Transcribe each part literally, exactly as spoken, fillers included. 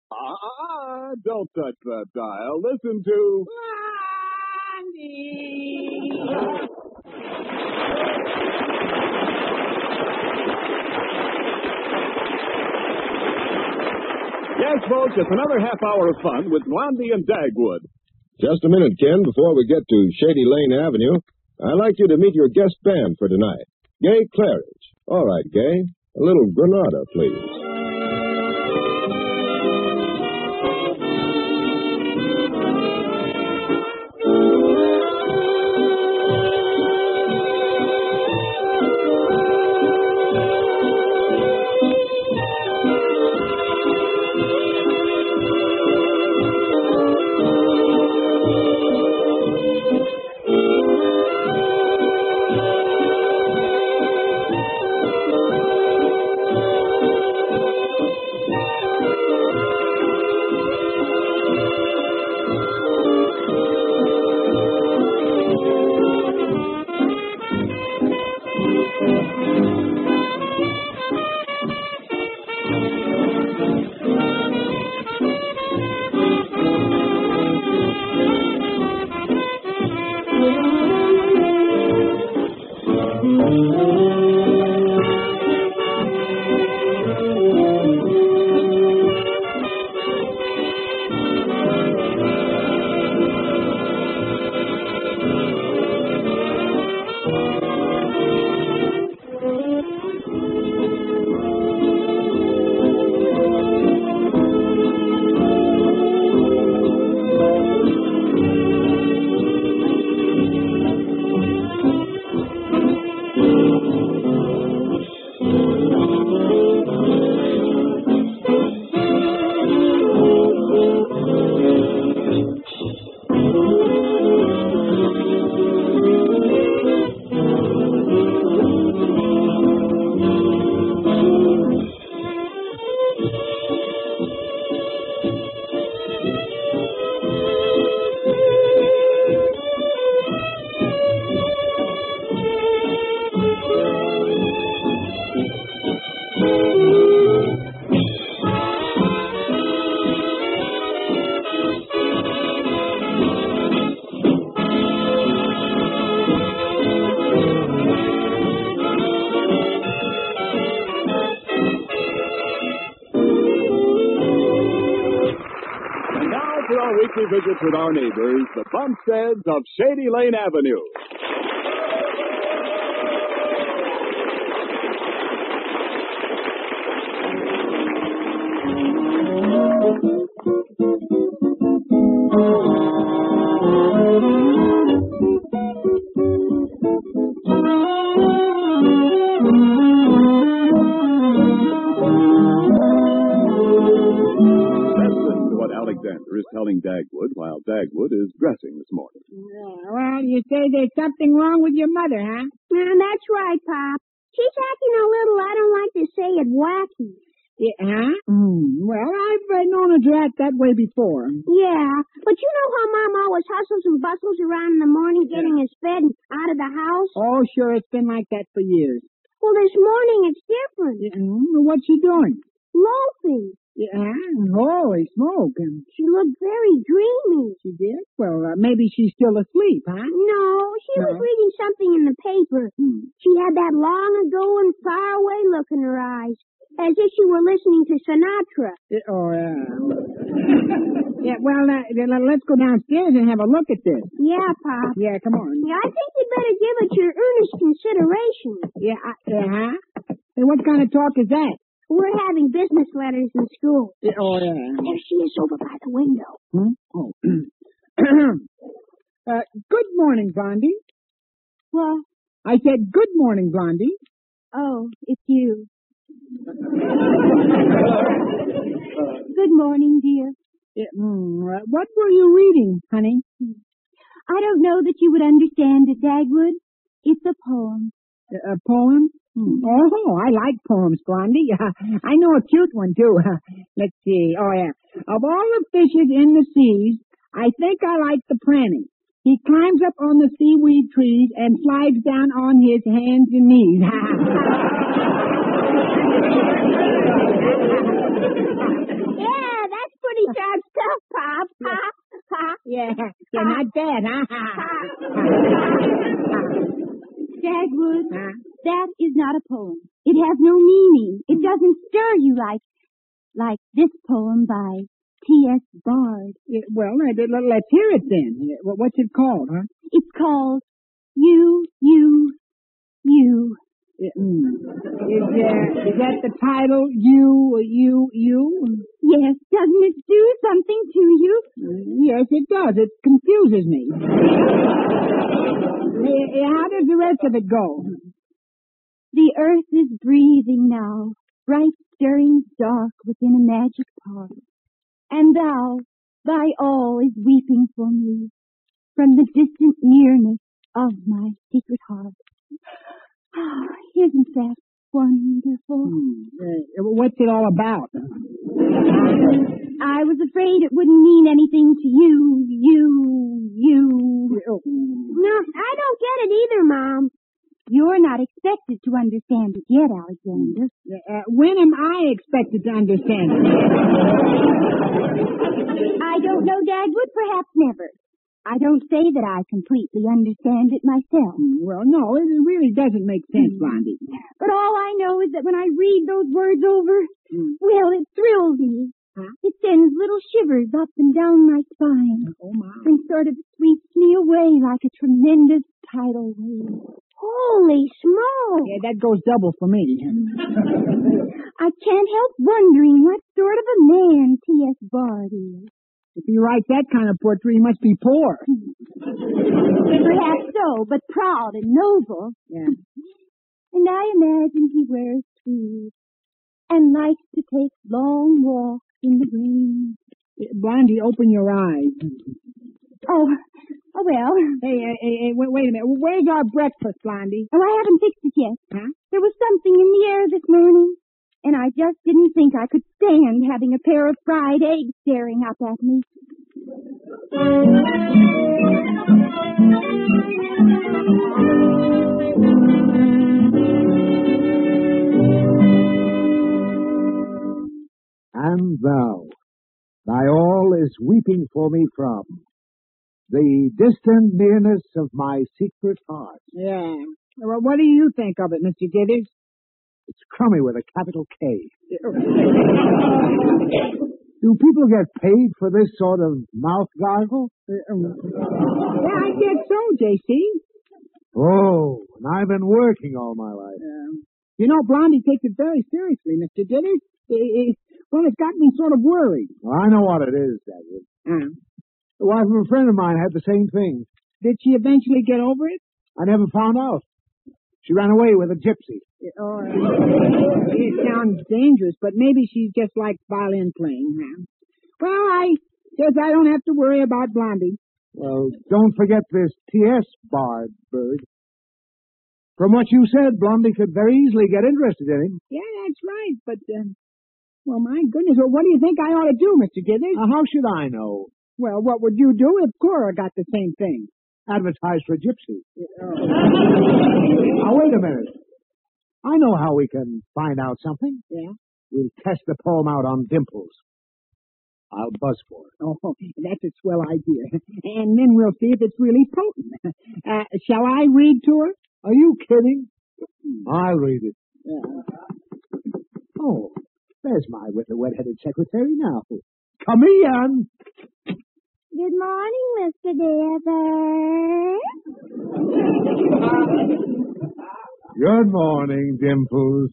Ah, don't touch that dial. Listen to... Yes, folks, it's another half hour of fun with Blondie and Dagwood. Just a minute, Ken, before we get to Shady Lane Avenue. I'd like you to meet your guest band for tonight, Gay Claridge. All right, Gay, a little Granada, please. Weekly visits with our neighbors, the Bumsteads of Shady Lane Avenue. Alexander is telling Dagwood while Dagwood is dressing this morning. Yeah, well, you say there's something wrong with your mother, huh? Yeah, that's right, Pop. She's acting a little, I don't like to say it, wacky. Yeah, huh? Mm, well, I've uh, known her to act that way before. Yeah, but you know how Mom always hustles and bustles around in the morning getting yeah. us fed and out of the house? Oh, sure, it's been like that for years. Well, this morning it's different. Yeah, mm, what's she doing? Loafing. Yeah, holy smoke. She looked very dreamy. She did? Well, uh, maybe she's still asleep, huh? No, she no. was reading something in the paper. Hmm. She had that long ago and far away look in her eyes, as if she were listening to Sinatra. Uh, oh, yeah. yeah, well, uh, let's go downstairs and have a look at this. Yeah, Pop. Yeah, come on. Yeah, I think you'd better give it your earnest consideration. Yeah, uh, uh-huh. And what kind of talk is that? We're having business letters in school. Oh, yeah. There she is over by the window. Hmm? Oh. uh, good morning, Blondie. What? I said, good morning, Blondie. Oh, it's you. Good morning, dear. Yeah, mm, uh, what were you reading, honey? I don't know that you would understand it, Dagwood. It's a poem. A, a poem? Hmm. Oh, I like poems, Blondie. Uh, I know a cute one, too. Uh, let's see. Oh, yeah. Of all the fishes in the seas, I think I like the pranny. He climbs up on the seaweed trees and slides down on his hands and knees. Yeah, that's Nice job stuff, Pop. Ha, ha. Yeah, yeah, not bad, huh? Dagwood, Huh? that is not a poem. It has no meaning. It doesn't stir you like, like this poem by T S Bard. Yeah, well, uh, let- let's hear it then. Yeah, wha- What's it called, huh? It's called You, You, You. Yeah, mm. Is, uh, is that the title? You, you, you? Yes, doesn't it do something to you? Mm, Yes, it does. It confuses me. Hey, how does the rest of it go? The earth is breathing now, bright stirrings dark within a magic park. And thou, thy all is weeping for me, from the distant nearness of my secret heart. Oh, isn't that wonderful? Hmm. Uh, what's it all about? I was afraid it wouldn't mean anything to you, you, you. Oh, No, I don't get it either, Mom. You're not expected to understand it yet, Alexander. Uh, when am I expected to understand it? I don't know, Dagwood, perhaps never. I don't say that I completely understand it myself. Well, no, it really doesn't make sense, Blondie. But all I know is that when I read those words over, Mm. well, it thrills me. Huh? It sends little shivers up and down my spine Oh, my. and sort of sweeps me away like a tremendous tidal wave. Holy smoke. Yeah, that goes double for me. I can't help wondering what sort of a man T S Bard is. If he writes that kind of poetry, he must be poor. Perhaps so, but proud and noble. Yeah. And I imagine he wears tweed and likes to take long walks in the rain. Blondie, open your eyes. Oh, oh well. Hey, hey, hey, hey, wait, wait a minute. Where's our breakfast, Blondie? Oh, I haven't fixed it yet. Huh? There was something in the air this morning, and I just didn't think I could stand having a pair of fried eggs staring up at me. And thou, thy all is weeping for me from the distant nearness of my secret heart. Yeah. Well, what do you think of it, Mister Dithers? It's crummy with a capital K. Do people get paid for this sort of mouth gargle? Yeah, I guess so, J C. Oh, and I've been working all my life. Um, you know, Blondie takes it very seriously, Mister Dithers. It, it, well, it's got me sort of worried. Well, I know what it is, Edward. Uh, The wife of a friend of mine had the same thing. did she eventually get over it? I never found out. She ran away with a gypsy. Oh, it sounds dangerous, but maybe she just likes violin playing, huh? Well, I guess I don't have to worry about Blondie. Well, don't forget this T S Bard, Bird. From what you said, Blondie could very easily get interested in him. Yeah, that's right, but, uh, well, my goodness, well, what do you think I ought to do, Mister Dithers? Now, how should I know? Well, what would you do if Cora got the same thing? Advertise for gypsy. Oh. Now, wait a minute. I know how we can find out something. Yeah? We'll test the poem out on Dimples. I'll buzz for it. Oh, that's a swell idea. And then we'll see if it's really potent. Uh, shall I read to her? Are you kidding? I'll read it. Yeah. Oh, there's my little wet-headed secretary now. Come in. Good morning, Mister Dithers. Good morning, Dimples.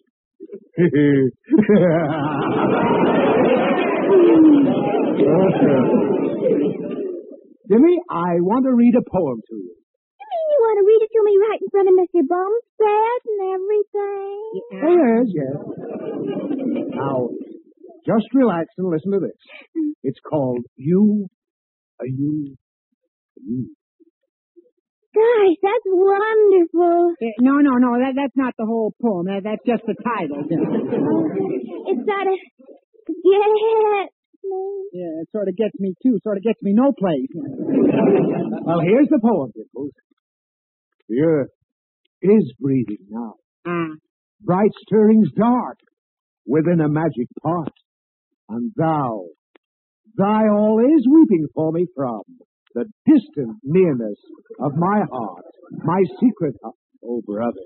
Jimmy, I want to read a poem to you. You mean you want to read it to me right in front of Mister Bumstead and everything? Oh, yes, yes. Now, just relax and listen to this. It's called You, a You, a You. Gosh, that's wonderful. Uh, no, no, no, that, that's not the whole poem. That, that's just the title. It's sort of get me. Yeah, it sort of gets me, too. Sort of gets me no place. Well, here's the poem, Dimples. The earth is breathing now. Ah. Bright stirrings dark within a magic pot. And thou, thy all is weeping for me from the distant nearness of my heart, my secret heart. Oh, brother.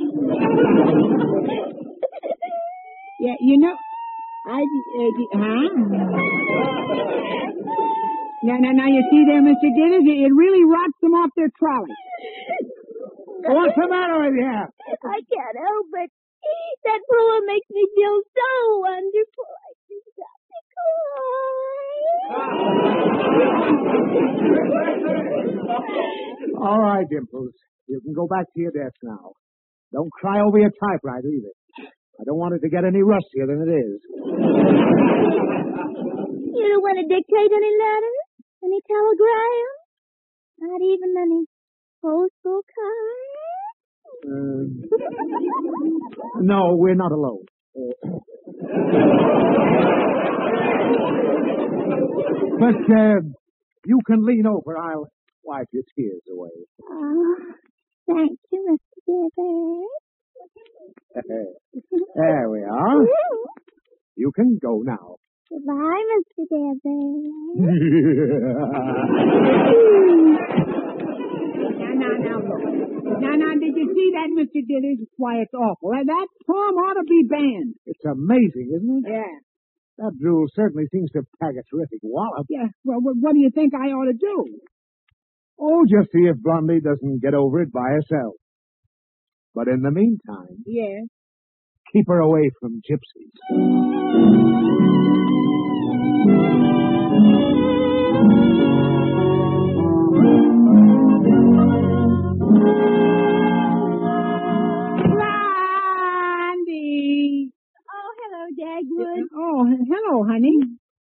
Yeah, you know, I, uh, huh? Now, now, now, you see there, Mister Dithers, it, it really rocks them off their trolley. What's the matter with you? I can't help it. That poem makes me feel so wonderful. I just have to cry. All right, Dimples. You can go back to your desk now. Don't cry over your typewriter either. I don't want it to get any rustier than it is. You don't want to dictate any letters? Any telegrams? Not even any postal cards? Uh, no, we're not alone. But uh, you can lean over. I'll wipe your tears away. Oh, thank you, Mister Dithers. There we are. You can go now. Goodbye, Mister Dithers. Now, now, now, look. Now, now, did you see that, Mister Dithers? Why, it's awful. That, that poem ought to be banned. It's amazing, isn't it? Yeah. That drool certainly seems to pack a terrific wallop. Yeah, well, what, what do you think I ought to do? Oh, just see if Blondie doesn't get over it by herself. But in the meantime, Yeah. keep her away from gypsies. Blondie! Oh, hello, Dagwood. Oh, hello, honey.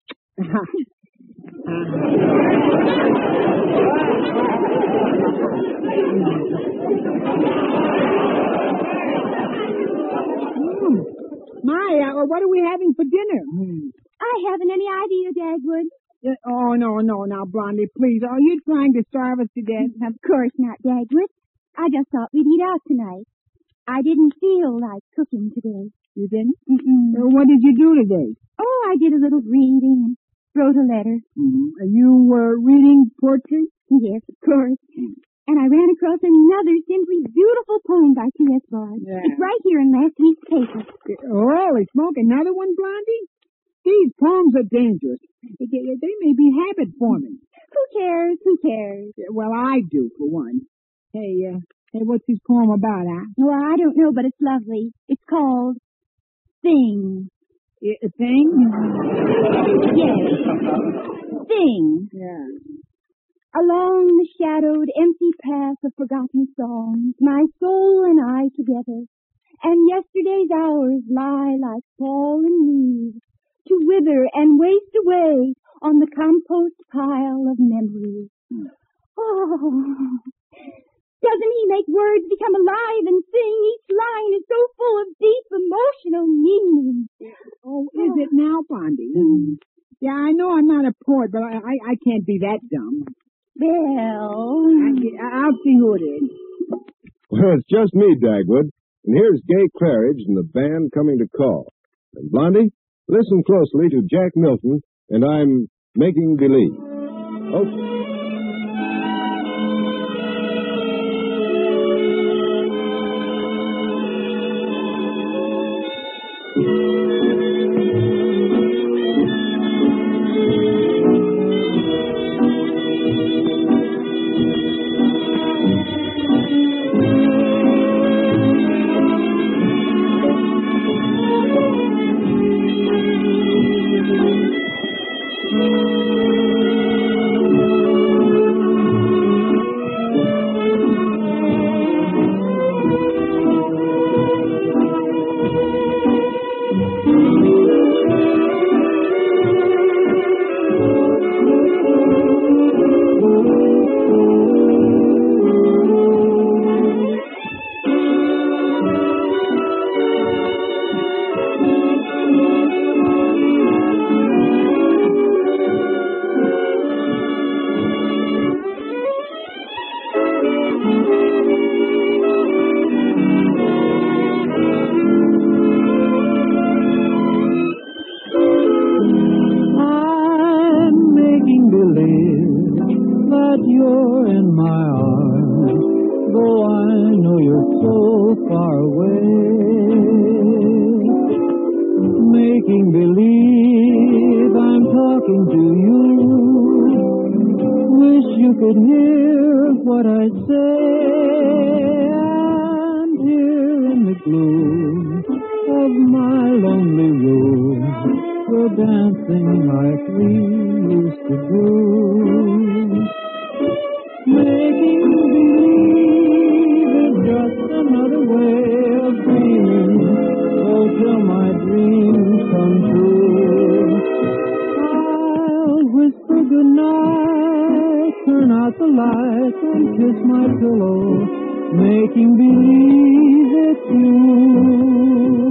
Mm. My, uh, what are we having for dinner? Mm. I haven't any idea, Dagwood. Uh, oh, no, no, now, Blondie, please. Are you trying to starve us to death? Of course not, Dagwood. I just thought we'd eat out tonight. I didn't feel like cooking today. You didn't? Mm-mm. Uh, what did you do today? Oh, I did a little reading and wrote a letter. Mm-hmm. Are you uh, reading poetry? Yes, of course. And I ran across another simply beautiful poem by T S Bard. Yeah. It's right here in last week's paper. Holy smoke, another one, Blondie? These poems are dangerous. They, they may be habit-forming. Who cares? Who cares? Well, I do, for one. Hey, uh, hey, what's this poem about, huh? Well, I don't know, but it's lovely. It's called Thing. A thing? Yes. Thing. Yeah. Along the shadowed, empty path of forgotten songs, my soul and I together, and yesterday's hours lie like fallen leaves, to wither and waste away on the compost pile of memories. Oh, doesn't he make words become alive and sing? Each line is so full of deep emotional meaning. Oh, is it now, Blondie? Mm. Yeah, I know I'm not a poet, but I, I, I can't be that dumb. Well, I, I'll see who it is. Well, it's just me, Dagwood. And here's Gay Claridge and the band coming to call. And Blondie, listen closely to Jack Milton, and I'm Making Believe. Okay. that you're in my arms, though I know you're so far away. Making believe I'm talking to you. Wish you could hear what I say. And here in the gloom of my lonely room, we're dancing like we used to do. Making believe is just another way of dreaming. Oh, till my dreams come true. I'll whisper goodnight, turn out the lights and kiss my pillow, making believe it's you.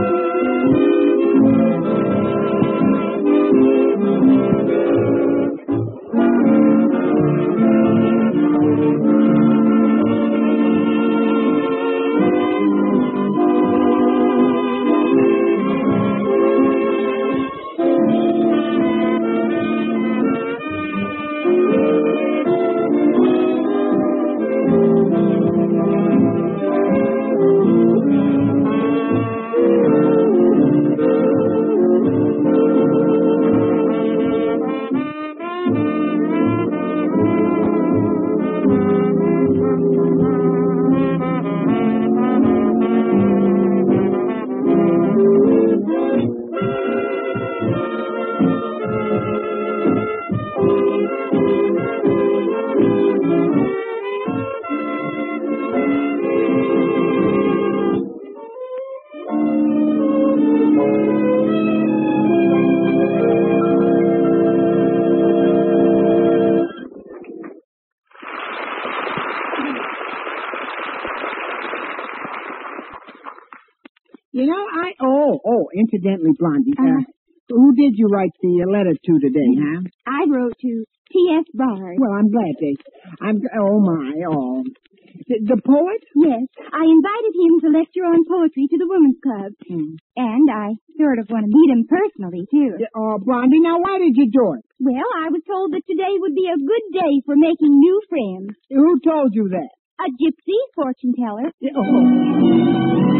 You know, I, oh, oh, incidentally, Blondie, uh, Uh, who did you write the uh, letter to today, huh? I wrote to T S. Bard. Well, I'm glad they, I'm, oh my, oh. The, the poet? Yes, I invited him to lecture on poetry to the Women's Club. Hmm. And I sort of want to meet him personally, too. Yeah, oh, Blondie, now why did you do it? Well, I was told that today would be a good day for making new friends. Who told you that? A gypsy fortune teller. Yeah, oh.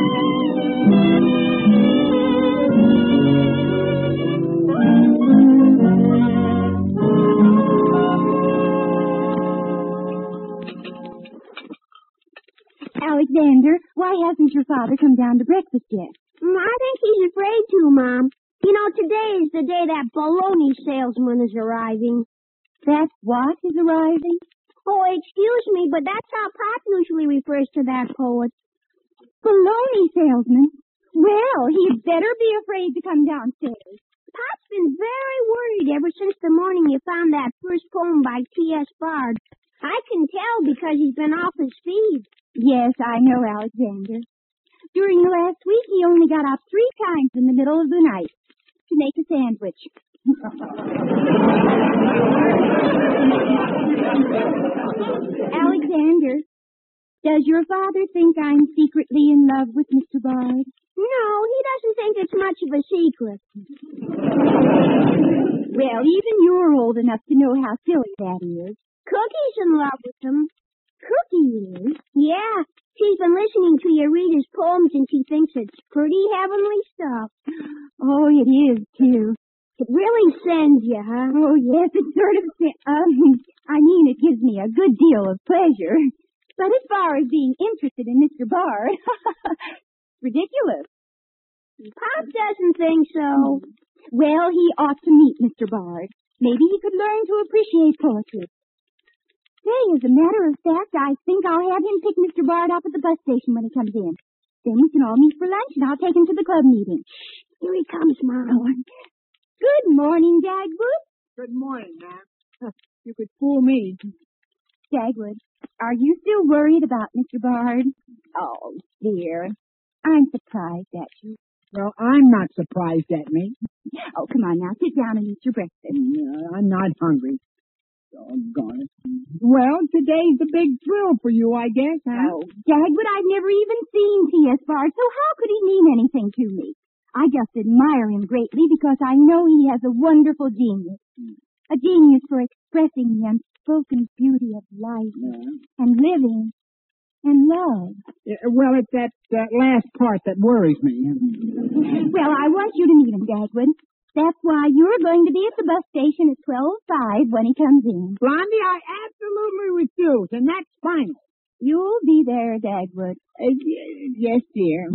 Alexander, why hasn't your father come down to breakfast yet? Mm, I think he's afraid to, Mom. You know, today is the day that baloney salesman is arriving. That what is arriving? Oh, excuse me, but that's how Pop usually refers to that poet. Baloney salesman? Well, he'd better be afraid to come downstairs. Pop's been very worried ever since the morning you found that first poem by T S. Bard. I can tell because he's been off his feed. Yes, I know, Alexander. During the last week, he only got up three times in the middle of the night to make a sandwich. Alexander, does your father think I'm secretly in love with Mister Bard? No, he doesn't think it's much of a secret. Well, even you're old enough to know how silly that is. Cookie's in love with him. Cookie is? Yeah, she's been listening to you read his poems and she thinks it's pretty heavenly stuff. Oh, it is, too. It really sends you, huh? Oh, yes, it sort of, um, I mean, it gives me a good deal of pleasure. But as far as being interested in Mister Bard, ridiculous. Pop doesn't think so. Well, he ought to meet Mister Bard. Maybe he could learn to appreciate poetry. Say, as a matter of fact, I think I'll have him pick Mister Bard up at the bus station when he comes in. Then we can all meet for lunch, and I'll take him to the club meeting. Here he comes, Mom. Oh, good morning, Dagwood. Good morning, ma'am. You could fool me. Dagwood, are you still worried about Mister Bard? Oh, dear. I'm surprised at you. Well, I'm not surprised at me. Oh, come on now. Sit down and eat your breakfast. Uh, I'm not hungry. Doggone it. Well, today's a big thrill for you, I guess, huh? Oh, Dagwood, I've never even seen T S. Bard, so how could he mean anything to me? I just admire him greatly because I know he has a wonderful genius. A genius for expressing the unspoken beauty of life Yeah. and living and love. Yeah, well, it's that uh, last part that worries me. Well, I want you to meet him, Dagwood. That's why you're going to be at the bus station at twelve oh five when he comes in. Blondie, I absolutely refuse, and that's final. You'll be there, Dagwood. Uh, y- yes, dear.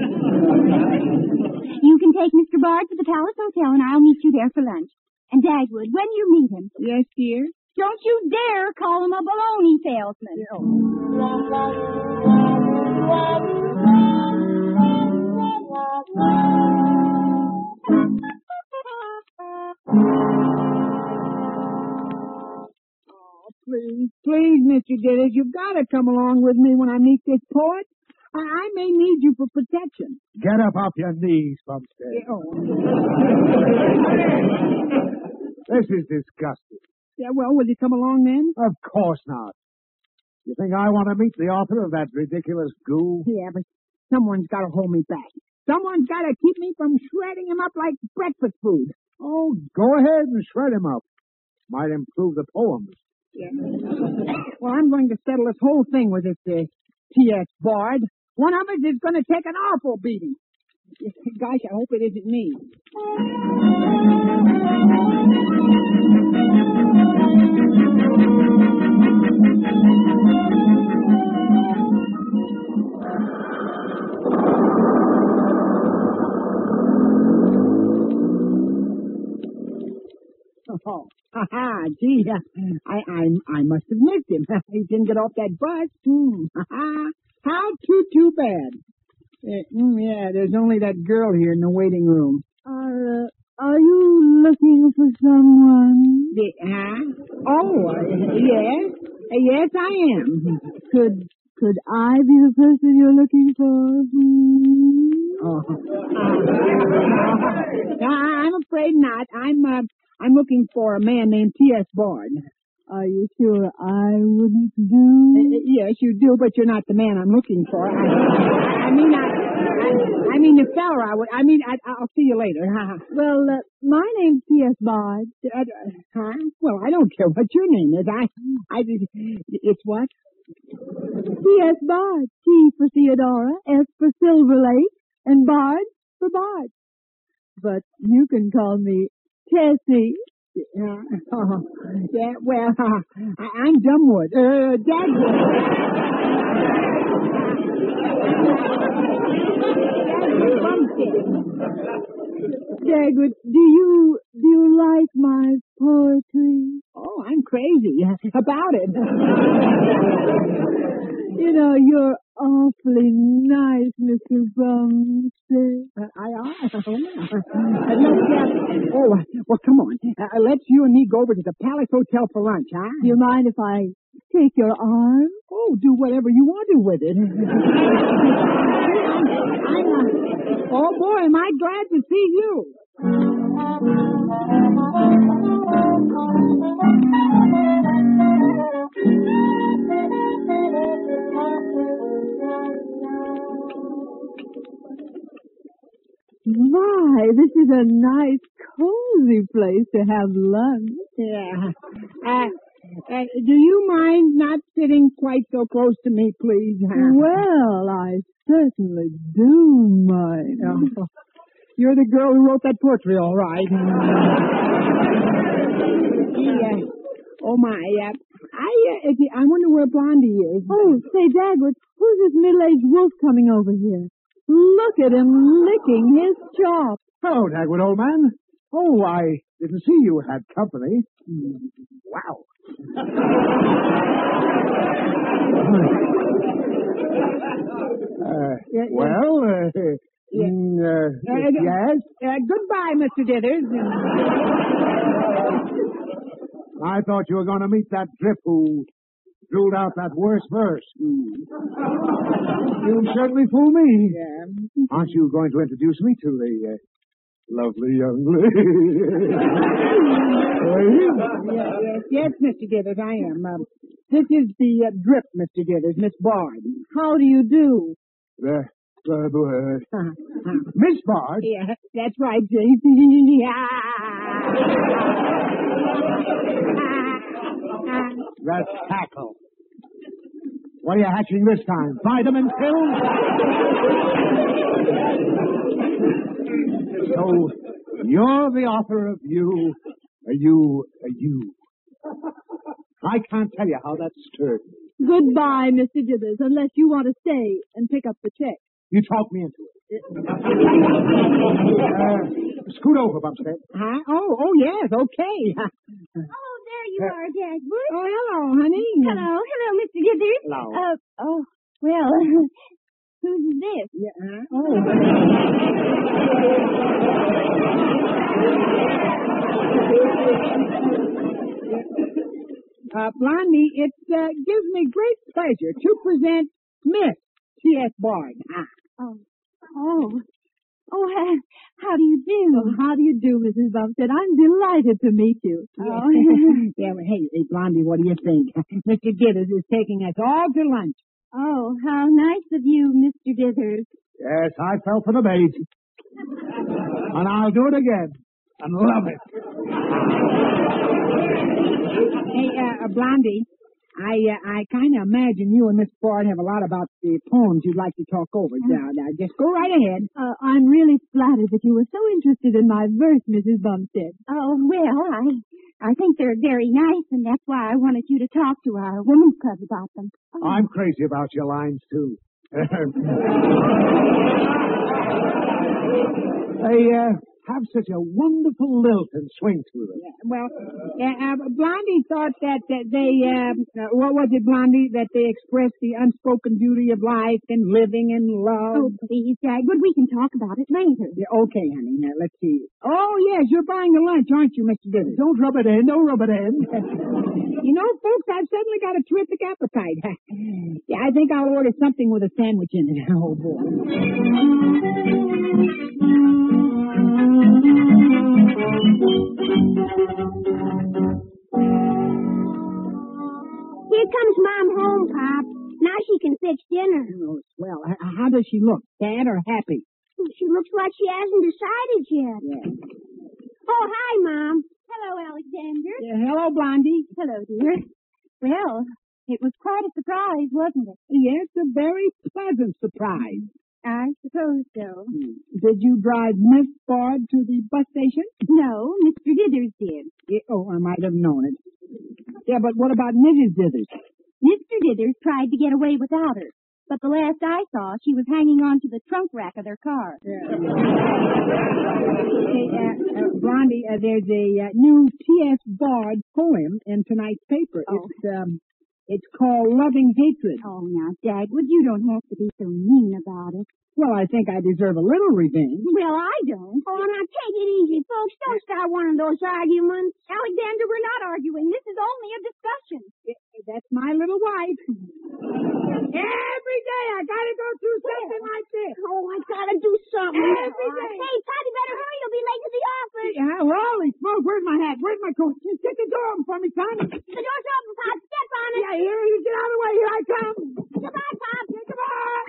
You can take Mister Bard to the Palace Hotel, and I'll meet you there for lunch. And Dagwood, when you meet him, Yes, dear. don't you dare call him a baloney salesman. Please, please, Mister Dithers, you've got to come along with me when I meet this poet. I, I may need you for protection. Get up off your knees, Bumstead. Oh. This is disgusting. Yeah, well, will you come along then? Of course not. You think I want to meet the author of that ridiculous goo? Yeah, but someone's got to hold me back. Someone's got to keep me from shredding him up like breakfast food. Oh, go ahead and shred him up. Might improve the poems. Yeah. Well, I'm going to settle this whole thing with this uh, T S Bard. One of us is going to take an awful beating. Gosh, I hope it isn't me. Oh, ha ha, gee, I, I, I must have missed him. He didn't get off that bus. Hmm. Ha ha. How too, too bad. Uh, mm, yeah, there's only that girl here in the waiting room. Are, uh, are you looking for someone? The, huh? Oh, uh, yes. Uh, yes, I am. Could, could I be the person you're looking for? Hmm? Oh. Uh, I'm afraid not. I'm, uh, I'm looking for a man named T S Bard. Are you sure I wouldn't Uh, do? yes, you do, but you're not the man I'm looking for. I, I mean, I, I, I mean the fella I would. I mean, I, I'll see you later. Well, uh, my name's T S Bard. Uh, huh? Well, I don't care what your name is. I, I, it's what? T S Bard. T for Theodora, S for Silver Lake, and Bard for Bard. But you can call me Tessie. Uh, oh, yeah, well, uh, I, I'm Dumbwood. Uh, Dagwood. Dagwood, do you, do you like my poetry? Oh, I'm crazy about it. You know, you're awfully nice, Mister Bumstead. Uh, I are. uh, let's, uh, oh, uh, well, come on. Uh, let's you and me go over to the Palace Hotel for lunch, huh? Do you mind if I take your arm? Oh, do whatever you want to with it. I'm, uh, oh, boy, am I glad to see you. My, this is a nice, cozy place to have lunch. Yeah. Uh, uh, do you mind not sitting quite so close to me, please? Well, I certainly do mind. Oh, you're the girl who wrote that poetry, all right. Yeah. Oh, my. Uh, I uh, I wonder where Blondie is. Oh, say, Dagwood, who's this middle-aged wolf coming over here? Look at him licking his chops. Hello, Dagwood, old man. Oh, I didn't see you had company. Wow. uh, Yeah, yeah. well, uh, Yeah. mm, uh, Uh, yes? Uh, goodbye, Mister Dithers. I thought you were going to meet that drip who drooled out that worst verse. You certainly fooled me. Yeah. Aren't you going to introduce me to the uh, lovely young lady? Yes, yes, yes, Mister Dithers, I am. Um, this is the uh, drip, Mister Dithers, Miss Bard. How do you do? Uh, uh, uh, Uh, uh, Miss Bard? yeah, that's right, J C. That's tackle. What are you hatching this time? Vitamin pills? So, you're the author of You, a You, a You. I can't tell you how that stirred me. Goodbye, Mister Dithers, unless you want to stay and pick up the check. You talked me into it. uh, scoot over, Bumstead. Huh? Oh, oh, yes, okay. Oh, there you are, Dagwood. Oh, hello, honey. Hello, hello, Mister Dithers. Hello. Uh, oh, well, who's this? Yeah, huh? Oh. Uh, Blondie, it uh, gives me great pleasure to present Miss T S. Bard. Ah. Oh, oh, oh, how, how do you do? Oh, how do you do, Missus Bumstead? I'm delighted to meet you. Oh. yeah, well, hey, hey, Blondie, what do you think? Mister Dithers is taking us all to lunch. Oh, how nice of you, Mister Dithers. Yes, I fell for the bait. And I'll do it again. And love it. Hey, uh, Blondie, I uh, I kind of imagine you and Miss Bard have a lot about the poems you'd like to talk over. Now, now just go right ahead. Uh, I'm really flattered that you were so interested in my verse, Missus Bumstead. Oh, well, I I think they're very nice, and that's why I wanted you to talk to our women's club about them. Oh. I'm crazy about your lines, too. They uh, have such a wonderful lilt and swing to them. Yeah, well, uh, uh, Blondie thought that, that they, uh, uh, what was it, Blondie, that they expressed the unspoken beauty of life and living and love. Oh, please, Dagwood, we can talk about it later. Yeah, okay, honey. Now, let's see. Oh, yes, you're buying the lunch, aren't you, Mister Dithers? Don't rub it in. Don't rub it in. You know, folks, I've suddenly got a terrific appetite. Yeah, I think I'll order something with a sandwich in it. Oh, boy. Here comes Mom home, Pop. Now she can fix dinner. Oh, well, h- how does she look? Sad or happy? She looks like she hasn't decided yet. Yeah. Oh, hi, Mom. Hello, Alexander. Yeah, hello, Blondie. Hello, dear. Well, it was quite a surprise, wasn't it? Yes, a very pleasant surprise. I suppose so. Did you drive Miss Bard to the bus station? No, Mister Dithers did. Yeah, oh, I might have known it. Yeah, but what about Missus Dithers? Mister Dithers tried to get away without her, but the last I saw, she was hanging on to the trunk rack of their car. Yeah. Hey, uh, uh, Blondie, uh, there's a uh, new T S. Bard poem in tonight's paper. Oh. It's um, it's called Loving Hatred. Oh, now, Dagwood, you don't have to be so mean about it. Well, I think I deserve a little revenge. Well, I don't. Oh, now take it easy, folks. Don't start one of those arguments. Alexander, we're not arguing. This is only a discussion. That's my little wife. Every day I gotta go through something like this. Oh, I gotta do something. Every day. Hey, Pop, you better hurry. You'll be late to the office. Yeah, well, holy smoke, where's my hat? Where's my coat? Just get the door open for me, son. The door's open, Pop. Step on it. Yeah, here, you get out of the way. Here I come. Goodbye, Pop. Goodbye.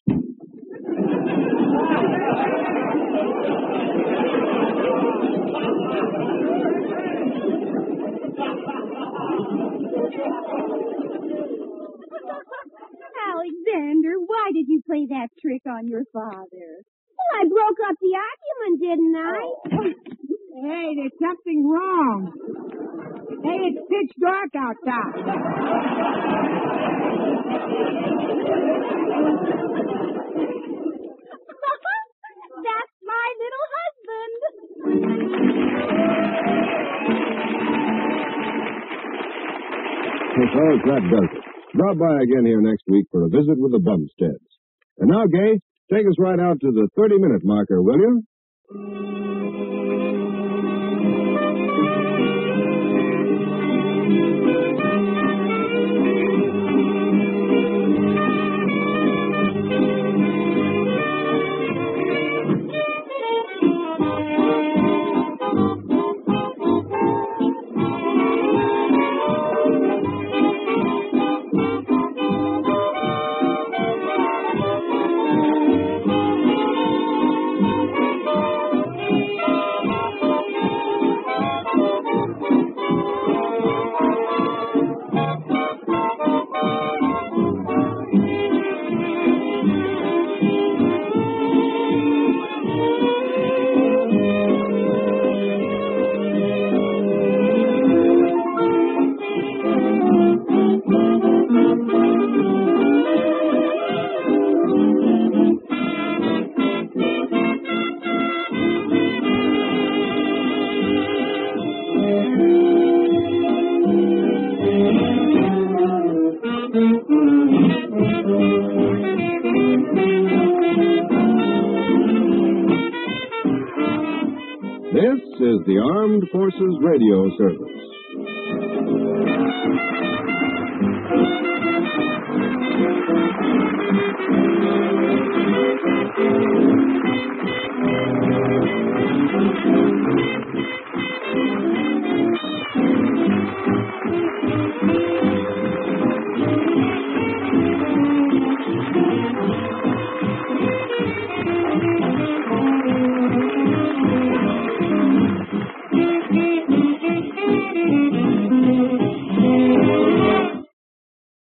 Alexander, why did you play that trick on your father? Well, I broke up the argument, didn't I? Hey, there's something wrong. Hey, it's pitch dark outside. That's my little husband. Suppose that does it. Drop by again here next week for a visit with the Bumsteads. And now, Gay, take us right out to the thirty-minute marker, will you? the Armed Forces Radio Service. Thank you.